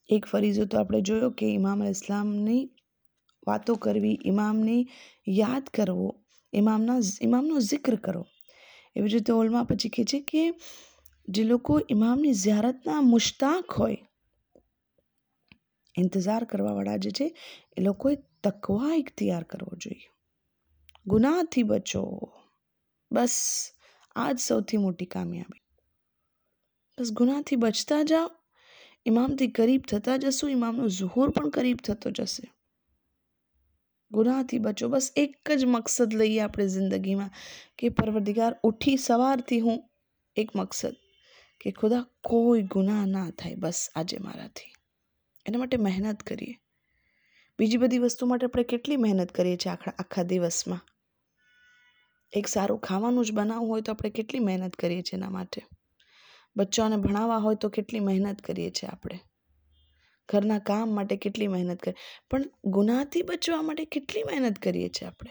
એક ફરીજો તો આપણે જોયો કે ઇમામ ઇસ્લામની વાતો કરવી, ઇમામને યાદ કરવો, ઇમામનો જિક્ર કરો. એવી રીતે ઓલમાં પછી કહે છે કે જે લોકો ઇમામની ઝિયારતના મુશ્તાક હોય, ઇંતજાર કરવાવાળા જે છે, એ લોકોએ તકવા ઇખ્તિયાર કરવો જોઈએ. ગુનાહથી બચો. બસ આ જ સૌથી મોટી કામયાબી. બસ ગુનાહથી બચતા જાઓ, ઇમામથી કરીબ થતા જશું, ઇમામનો ઝુહુર પણ કરીબ થતો જશે. ગુનાહથી બચો. બસ એક જ મકસદ લઈએ આપણે જિંદગીમાં કે પરવરદિગાર, ઉઠી સવારથી હું એક મકસદ કે ખુદા કોઈ ગુનાહ ના થાય બસ આજે મારાથી. એના માટે મહેનત કરીએ. બીજી બધી વસ્તુ માટે આપણે કેટલી મહેનત કરીએ છીએ આખા દિવસમાં. એક સારું ખાવાનું જ બનાવવું હોય તો આપણે કેટલી મહેનત કરીએ છીએ એના માટે. બચ્ચાઓને ભણાવવા હોય તો કેટલી મહેનત કરીએ છીએ આપણે. ઘરના કામ માટે કેટલી મહેનત કરીએ, પણ ગુનાહથી બચવા માટે કેટલી મહેનત કરીએ છીએ આપણે.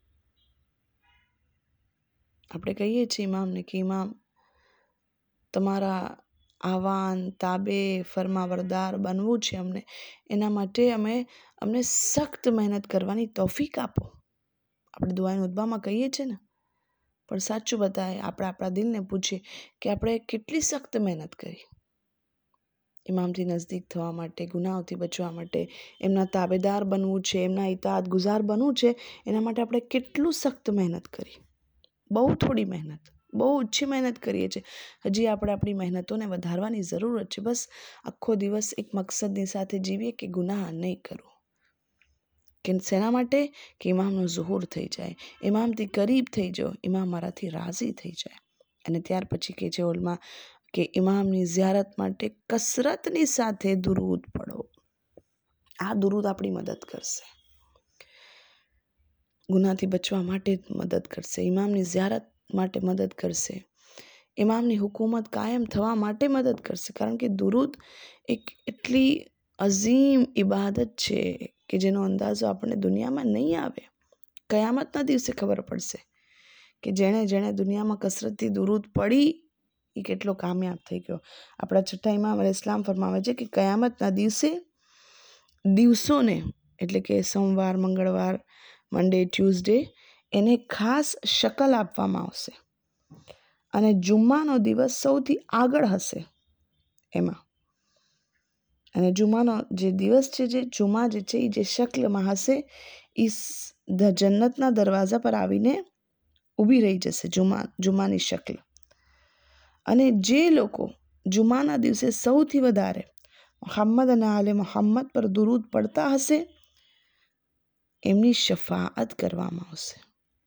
આપણે કહીએ છીએ ઇમામને કે ઇમામ, તમારા આવાન તાબે ફરમાવરદાર બનવું છે અમને, એના માટે અમને સખ્ત મહેનત કરવાની તૌફીક આપો. આપણે દુઆએ ઉદ્બામાં કહીએ છીએ ને, પણ સાચું બતાવે, આપણે આપણા દિલને પૂછીએ કે આપણે કેટલી સખ્ત મહેનત કરી ઇમામથી નજદીક થવા માટે, ગુનાહોથી બચવા માટે, એમના તાબેદાર બનવું છે, એમના ઇતાઅત ગુજાર બનવું છે. એના માટે આપણે કેટલું સખ્ત મહેનત કરી. બહુ થોડી મહેનત, બહુ ઓછી મહેનત કરીએ છીએ. હજી આપણે આપણી મહેનતોને વધારવાની જરૂરત છે. બસ આખો દિવસ એક મકસદની સાથે જીવીએ કે ગુનાહ નહીં કરવું. કે શેના માટે? કે ઇમામનો ઝુહુર થઈ જાય, ઇમામથી કરીબ થઈ જાઓ, ઇમામ મારાથી રાજી થઈ જાય. અને ત્યાર પછી કે છે ઓલમાં કે ઇમામની ઝિયારત માટે કસરતની સાથે દુરૂદ પઢો. આ દુરૂદ આપણી મદદ કરશે, ગુનાહથી બચવા માટે મદદ કરશે, ઇમામની ઝિયારત માટે મદદ કરશે, ઇમામની હુકૂમત કાયમ થવા માટે મદદ કરશે. કારણ કે દુરૂદ એક એટલી અઝીમ ઇબાદત છે કે જેનો અંદાજો આપણને દુનિયામાં નહીં આવે. કયામતના દિવસે ખબર પડશે કે જેણે દુનિયામાં કસરતથી દુરૂદ પડી એ કેટલો કામયાબ થઈ ગયો. આપણા છઠ્ઠા ઇમામ ઇસ્લામ ફરમાવે છે કે કયામતના દિવસોને, એટલે કે સોમવાર, મંગળવાર, મંડે, ટ્યુઝડે, એને ખાસ શકલ આપવામાં આવશે અને જુમ્માનો દિવસ સૌથી આગળ હશે એમાં. અને જુમ્માનો જે દિવસ છે, જે જુમ્મા જે છે એ જે શક્લમાં હશે એ જન્નતના દરવાજા પર આવીને ઊભી રહી જશે, જુમ્માની શક્લ. અને જે લોકો જુમ્માના દિવસે સૌથી વધારે મુહમ્મદ અને આલે મુહમ્મદ પર દુરૂદ પડતા હશે એમની શફાઅત કરવામાં આવશે.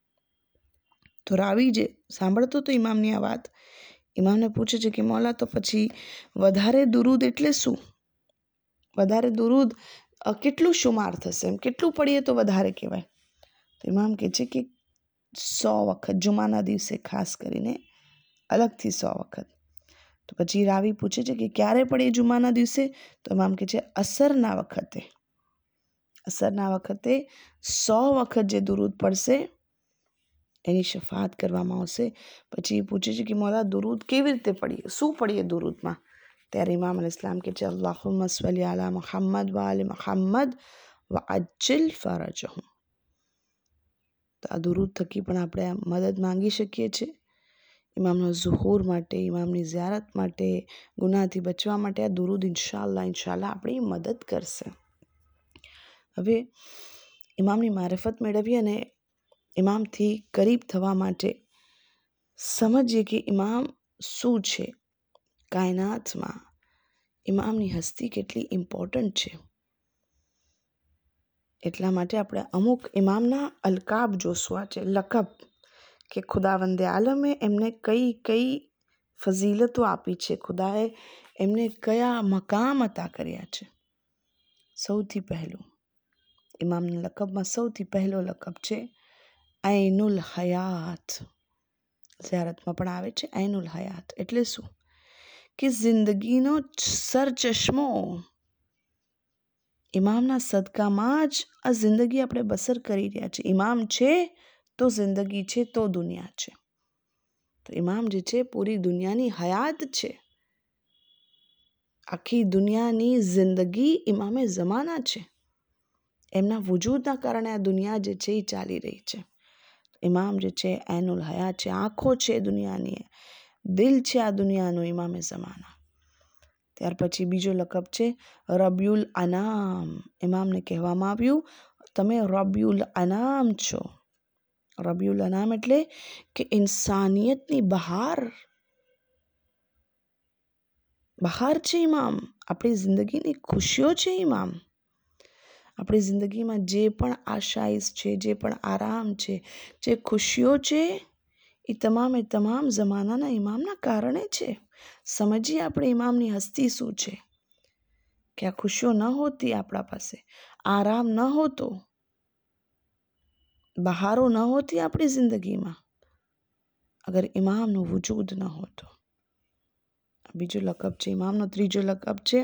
તો રાવી જે સાંભળતો તો ઇમામની આ વાત, ઇમામને પૂછે છે કે મૌલા, તો પછી વધારે દુરૂદ એટલે શું? વધારે દુરૂદ કેટલું શુમાર થશે, એમ કેટલું પડીએ તો વધારે કહેવાય? તો ઇમામ કહે છે કે 100 વખત, જુમાના દિવસે ખાસ કરીને અલગથી 100 વખત. તો પછી રાવી પૂછે છે કે ક્યારે પડે જુમાના દિવસે? તો ઇમામ કહે છે અસરના વખતે. અસરના વખતે 100 વખત જે દુરૂદ પડશે એની શફાત કરવામાં આવશે. પછી પૂછે છે કે મૌલા, દુરૂદ કેવી રીતે પડીએ, શું પડીએ દુરૂદમાં? ત્યારે ઇમામ અલ ઇસ્લામ કહે છે અલ્લાહુમ્મા સલ્લી અલા મુહમ્મદ વ આલી મુહમ્મદ વ અજ્જિલ ફરજહુમ. તો આ દુરૂદ થકી પણ આપણે મદદ માંગી શકીએ છીએ ઇમામનો ઝુહૂર માટે, ઇમામની ઝિયારત માટે, ગુનાહથી બચવા માટે. આ દુરૂદ ઇન્શાઅલ્લાહ આપણી મદદ કરશે. હવે ઇમામની મારિફત મેળવીએ અને ઇમામથી કરીબ થવા માટે સમજીએ કે ઇમામ શું છે કાયનાતમાં, ઇમામની હસ્તી કેટલી ઇમ્પોર્ટન્ટ છે. એટલા માટે આપણે અમુક ઇમામના અલકાબ જોશું, આ છે લકબ, કે ખુદાવંદે આલમે એમને કઈ કઈ ફઝીલતો આપી છે, ખુદાએ એમને કયા મકામ અતા કર્યા છે. સૌથી પહેલું ઇમામના લકબમાં સૌથી પહેલો લકબ છે ઐનુલ હયાત. ઝિયારતમાં પણ આવે છે ઐનુલ હયાત. એટલે શું? કે જિંદગીનો સરચશ્મો. ઇમામના સદકામાં જ આ જિંદગી આપણે બસર કરી રહ્યા છીએ. ઇમામ છે તો જિંદગી છે, તો દુનિયા છે. તો ઇમામ જે છે પૂરી દુનિયાની હયાત છે. આખી દુનિયાની જિંદગી ઇમામે ઝમાના છે. એમના વજૂદના કારણે આ દુનિયા જે છે એ ચાલી રહી છે. ઇમામ જે છે ઐનુલ હયાત છે, આંખો છે દુનિયાની, દિલ છે આ દુનિયાનું ઇમામે ઝમાના. ત્યાર પછી બીજો લકબ છે રબિયુલ અનામ. ઇમામને કહેવામાં આવ્યું તમે રબિયુલ અનામ છો. રબિયુલ અનામ એટલે કે ઇન્સાનિયતની બહાર છે ઇમામ. આપણી જિંદગીની ખુશીઓ છે ઇમામ. આપણી જિંદગીમાં જે પણ આશાઈશ છે, જે પણ આરામ છે, જે ખુશીઓ છે એ તમામે તમામ જમાનાના ઇમામના કારણે છે. સમજીએ આપણે ઇમામની હસ્તી શું છે, કે આ ખુશીઓ ન હોતી આપણા પાસે, આરામ ન હોતો, બહારો ન હોતી આપણી જિંદગીમાં, અગર ઇમામનો વજૂદ ન હોતો. બીજો લકબ છે ઇમામનો. ત્રીજો લકબ છે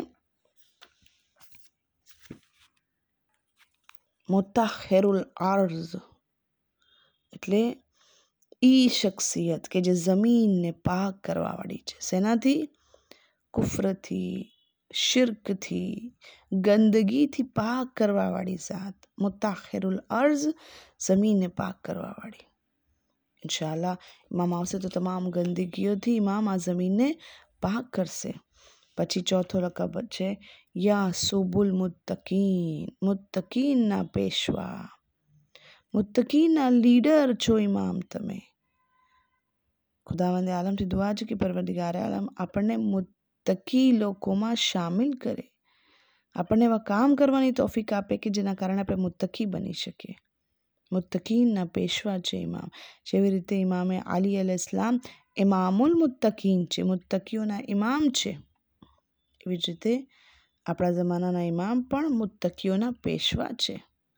મુતાહિરુલ અર્ઝ, એટલે ઈ શખ્સિયત કે જે જમીનને પાક કરવા વાળી છે. શેનાથી? કુફરથી, શિર્કથી, ગંદગીથી પાક કરવા વાળી ઝાત. મુતાહિરુલ અર્ઝ, જમીનને પાક કરવા વાળી. ઇન્શાઅલ્લાહ ઇમામ આવશે તો તમામ ગંદગીઓથી ઇમામ આ જમીનને પાક કરશે. પછી ચોથો લકબ છે યાસુબુલ મુત્તકીન. મુત્તકીનના પેશવા, મુત્તકીનના લીડર છો ઇમામ તમે. ખુદાવંદ આલમથી દુઆ છે કે પરવરદિગાર આલમ આપણને મુત્તકી લોકોમાં શામિલ કરે, આપણને એવા કામ કરવાની તૌફીક આપે કે જેના કારણે આપણે મુત્તકી બની શકીએ. મુત્તકીનના પેશવા છે ઇમામ. જેવી રીતે ઇમામે અલી અલૈહિસ્સલામ ઇમામુલ મુત્તકીન છે, મુત્તકીઓના ઇમામ છે, એવી જ રીતે આપણા જમાનાના ઇમામ પણ મુત્તકીઓના પેશવા છે.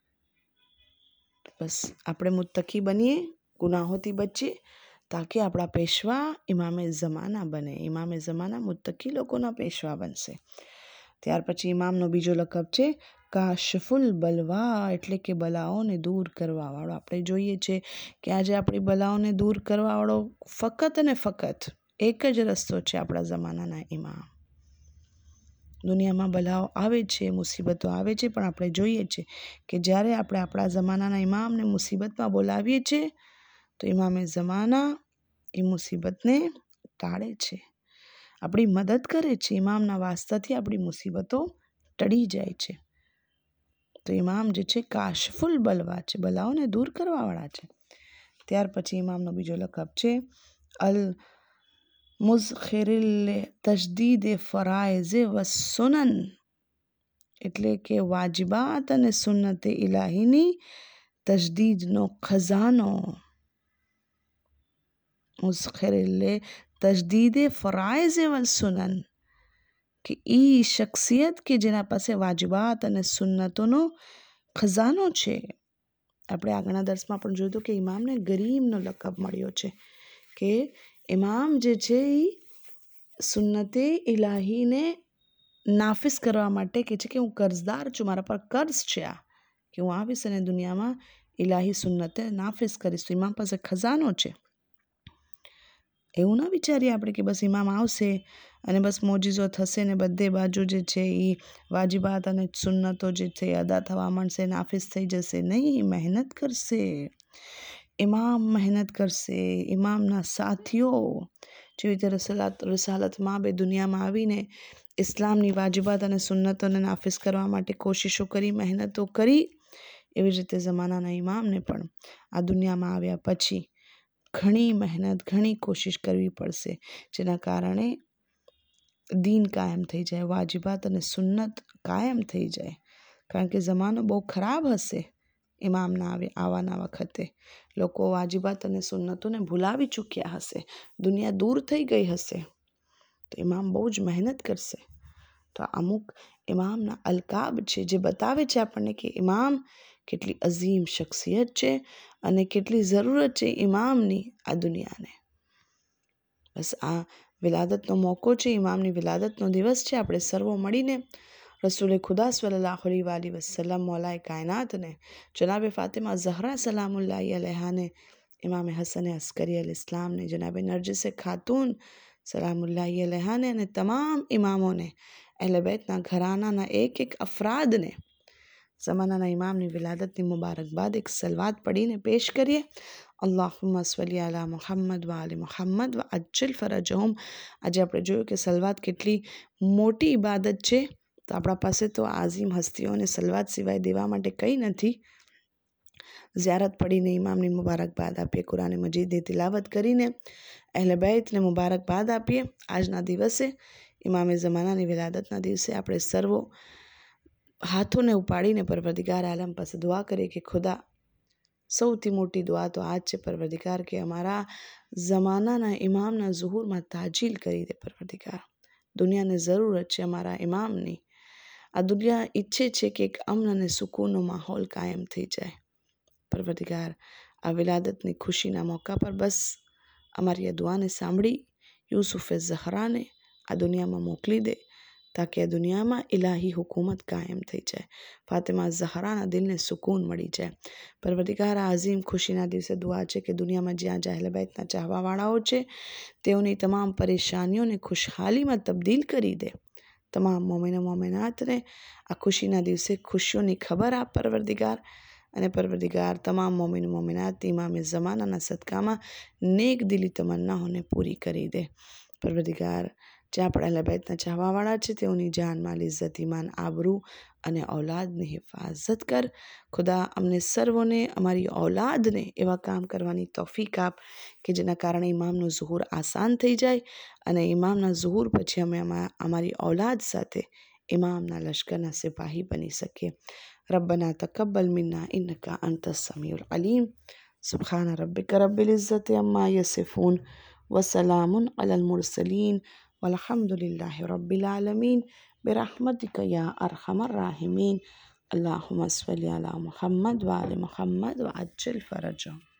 બસ આપણે મુત્તકી બનીએ, ગુનાહોથી બચીએ, તાકી આપણા પેશવા ઇમામે ઝમાના બને. ઇમામે ઝમાના મુત્તકી લોકોના પેશવા બનશે. ત્યાર પછી ઇમામનો બીજો લકબ છે કાશફુલ બલવા, એટલે કે બલાઓને દૂર કરવાવાળો. આપણે જોઈએ છે કે આજે આપણી બલાઓને દૂર કરવાવાળો ફક્ત અને ફક્ત એક જ રસ્તો છે આપણા જમાનાના ઇમામ. દુનિયામાં બલાઓ આવે છે, મુસીબતો આવે છે, પણ આપણે જોઈએ છે કે જ્યારે આપણે આપણા જમાનાના ઇમામને મુસીબતમાં બોલાવીએ છીએ તો ઇમામે ઝમાના એ મુસીબતને ટાળે છે, આપણી મદદ કરે છે. ઇમામના વાસ્તાથી આપણી મુસીબતો ટળી જાય છે. તો ઇમામ જે છે કાશફુલ બલવા છે, બલાઓને દૂર કરવાવાળા છે. ત્યાર પછી ઇમામનો બીજો લકબ છે અલ મુઝખિરિલ તજદીદ ફરાઇઝ વ સુનન, એટલે કે વાજિબાત અને સુન્નતે ઇલાહીની તજદીદનો ખજાનો. મુઝખિરિલ તજદીદ ફરાઇઝ વ સુનન, કે ઈ શખ્સિયત કે જેના પાસે વાજિબાત અને સુન્નતોનો ખજાનો છે. આપણે આગળના દર્શમાં પણ જોયું કે ઇમામને ગરીમનો લકબ મળ્યો છે, કે ઇમામ જે છે એ સુન્નતે ઇલાહીને નાફિસ કરવા માટે કે છે કે હું કર્જદાર છું, મારા પર કર્જ છે આ, કે હું આવીશ અને દુનિયામાં ઇલાહી સુન્નતે નાફિસ કરીશ. તો ઇમામ પાસે ખજાનો છે. એવું ના વિચારીએ આપણે કે બસ ઇમામ આવશે અને બસ મોજીઝો થશે ને બધે બાજુ જે છે એ વાજિબાત અને સુન્નતો જે છે અદા થવા માંડશે, નાફિસ થઈ જશે. નહીં, મહેનત કરશે ઇમામ, મહેનત કરશે. ઇમામના સાથીઓ જેવી રીતે રસાલતમાં બે દુનિયામાં આવીને ઇસ્લામની વાજિબાત અને સુન્નતોને નાફિસ કરવા માટે કોશિશો કરી, મહેનતો કરી, એવી જ રીતે જમાનાના ઇમામને પણ આ દુનિયામાં આવ્યા પછી ઘણી મહેનત, ઘણી કોશિશ કરવી પડશે, જેના કારણે દીન કાયમ થઈ જાય, વાજિબાત અને સુન્નત કાયમ થઈ જાય. કારણ કે જમાનો બહુ ખરાબ હશે ઇમામના આવવાના વખતે. લોકો વાજિબાત અને સુન્નતોને ભૂલાવી ચૂક્યા હશે, દુનિયા દૂર થઈ ગઈ હશે. તો ઇમામ બહુ જ મહેનત કરશે. તો અમુક ઇમામના અલકાબ છે જે બતાવે છે આપણને કે ઇમામ કેટલી અઝીમ શખ્સિયત છે અને કેટલી જરૂરત છે ઇમામની આ દુનિયાને. બસ આ વિલાદતનો મોકો છે, ઇમામની વિલાદતનો દિવસ છે. આપણે સર્વો મળીને રસૂલે ખુદા સલ્લલ્લાહુ અલૈહિ વસલ્લમ મૌલાએ કાયનાતને જનાબે ફાતિમા ઝહરા સલામુલ્લાહી અલૈહાને, ઇમામે હસન અસ્કરી અલ ઇસ્લામને, જનાબે નરજિસ ખાતૂન સલામુલ્લાહી અલૈહાને અને તમામ ઇમામોને અહેલે બૈતના ઘરાનાના એક અફરાદને ज़माना इमामની વિલાદતની મુબારકબાદ એક સલવાત પઢીને પેશ કરીએ. અલ્લાહુમ્મા સલ્લી અલા મુહમ્મદ વ આલી મુહમ્મદ વ અજ્જલ ફરજહુમ. આજે આપણે જોયું કે સલવાત કેટલી મોટી ઇબાદત છે. તો આપણા પાસે તો આઝીમ હસ્તીઓને સલવાત સિવાય દેવા માટે કંઈ નથી. ઝિયારત પડીને ઇમામની મુબારકબાદ આપીએ, કુરાન મજીદની તિલાવત કરીને અહેલે બૈતને મુબારકબાદ આપીએ. આજના દિવસે ઇમામે ઝમાનાની વિલાદતના દિવસે આપણે સર્વો હાથોને ઉપાડીને પરવરદિગાર આલમ પાસે દુઆ કરીએ કે ખુદા, સૌથી મોટી દુઆ તો આજ છે પરવરદિગાર કે અમારા ઝમાનાના ઇમામના ઝુહુરમાં તાજીલ કરી દે પરવરદિગાર. દુનિયાને જરૂરત છે અમારા ઇમામની. આ દુનિયા ઈચ્છે છે કે એક અમન અને સુકૂનનો માહોલ કાયમ થઈ જાય. પરવરદિગાર, આ વિલાદતની ખુશીના મોકા પર બસ અમારી આ દુઆને સાંભળી યુસુફે ઝહરાને આ દુનિયામાં મોકલી દે, તાકે આ દુનિયામાં ઇલાહી હુકૂમત કાયમ થઈ જાય. ફાતિમા ઝહરાના દિલને સુકૂન મળી જાય. પરવરદિગાર, આ અઝીમ ખુશીના દિવસે દુઆ છે કે દુનિયામાં જ્યાં જ્યાં અહેલે બૈતના ચાહવાવાળાઓ છે તેઓની તમામ પરેશાનીઓને ખુશહાલીમાં તબદીલ કરી દે. તમામ મોમિનો મોમિનાતને આ ખુશીના દિવસે ખુશીઓની ખબર આપ પરવરદિગાર. અને પરવરદિગાર, તમામ મોમિન મોમિનાત ઇમામે ઝમાનાના સદકામાં નેક દિલી તમન્નાઓને પૂરી કરી દે. પરવરદિગાર, જ્યાં પણ અહેલે બૈતના ચાહવાવાળા છે તેઓની જાન, માલ, ઇઝ્ઝત, ઈમાન, આબરૂ અને ઔલાદની હિફાઝત કર. ખુદા, અમને સર્વોને અમારી ઔલાદને એવા કામ કરવાની તૌફીક આપ કે જેના કારણે ઇમામનું ઝુહુર આસાન થઈ જાય અને ઇમામના ઝુહુર પછી અમે અમારી ઔલાદ સાથે ઇમામના લશ્કરના સિપાહી બની શકીએ. રબ્બના તકબ્બલ મિન્ના ઇન્નકા અંતસ સમીઉલ અલીમ. સુબ્હાન રબ્બિકા રબ્બિલ ઇઝ્ઝતિ અમ્મા યસિફૂન વસલામુન અલલ મુરસલીન વલ્હમ્દુલિલ્લાહિ રબ્બિલ આલમીન برحمتك يا أرحم الراحمين. اللهم صل على محمد وآل محمد وعجل فرجهم.